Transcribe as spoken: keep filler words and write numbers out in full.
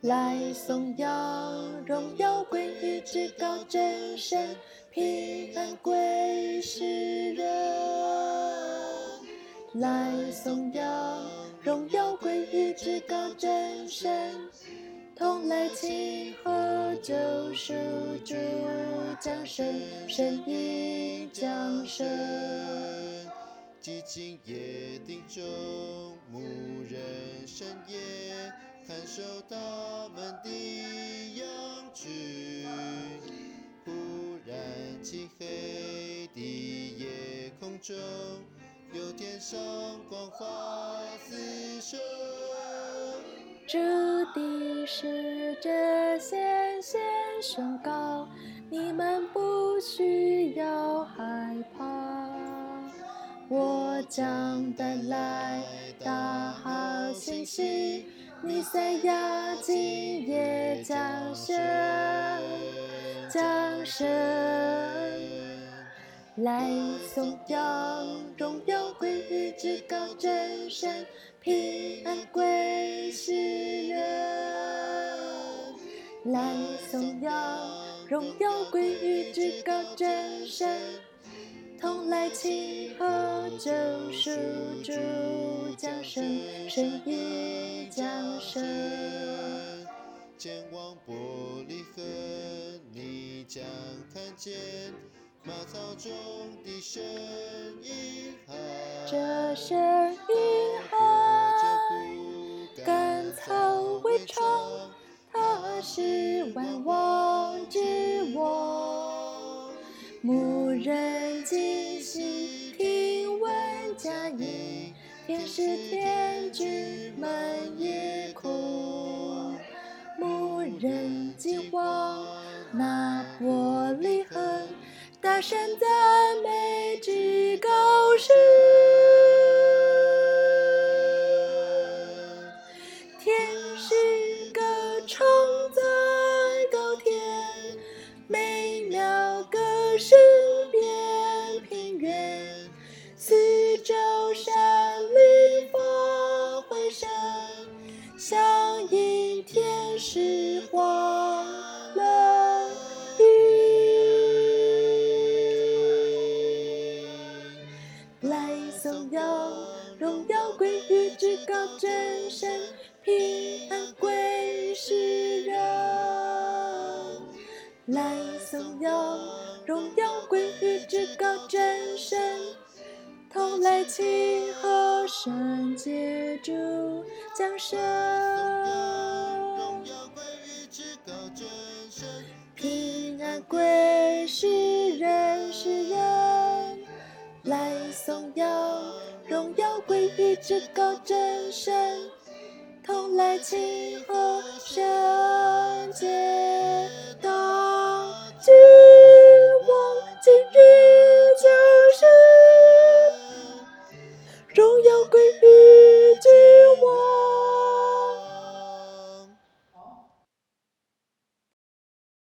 来颂扬荣耀归于至高真神，平安归世人。来颂扬荣耀归于至高真神，同来庆贺救赎主降生，神已降生。 寂静夜定中，牧人深夜看守他们的羊群。忽然漆黑的夜空中，有天上光华四射。 主的使者先先宣告，你们不需要害怕。我将带来大好信息，弥赛亚今夜降生，降生。来颂扬荣耀归于至高真神，平安归世人。来颂扬荣耀归于至高真神，同来庆贺救赎主降生，神已降生。 前往伯利恒，你将看见马槽中的声音喊， 这声音喊，甘草为床，他是万王之王。牧人惊醒，听闻佳音，天使天军们也哭。牧人惊慌，那伯利恒，大声赞美至高神。天使歌唱在高天，美妙歌声遍平原。四周山林发回声，响应天使欢乐语。来颂扬荣耀归于至高真神，平安归世人。来颂扬荣耀归于至高真神，同来庆贺圣洁主降生。 荣耀归于至高真神， 平安归世人世人。来颂扬荣耀归于至高真神，同来庆贺圣洁大君。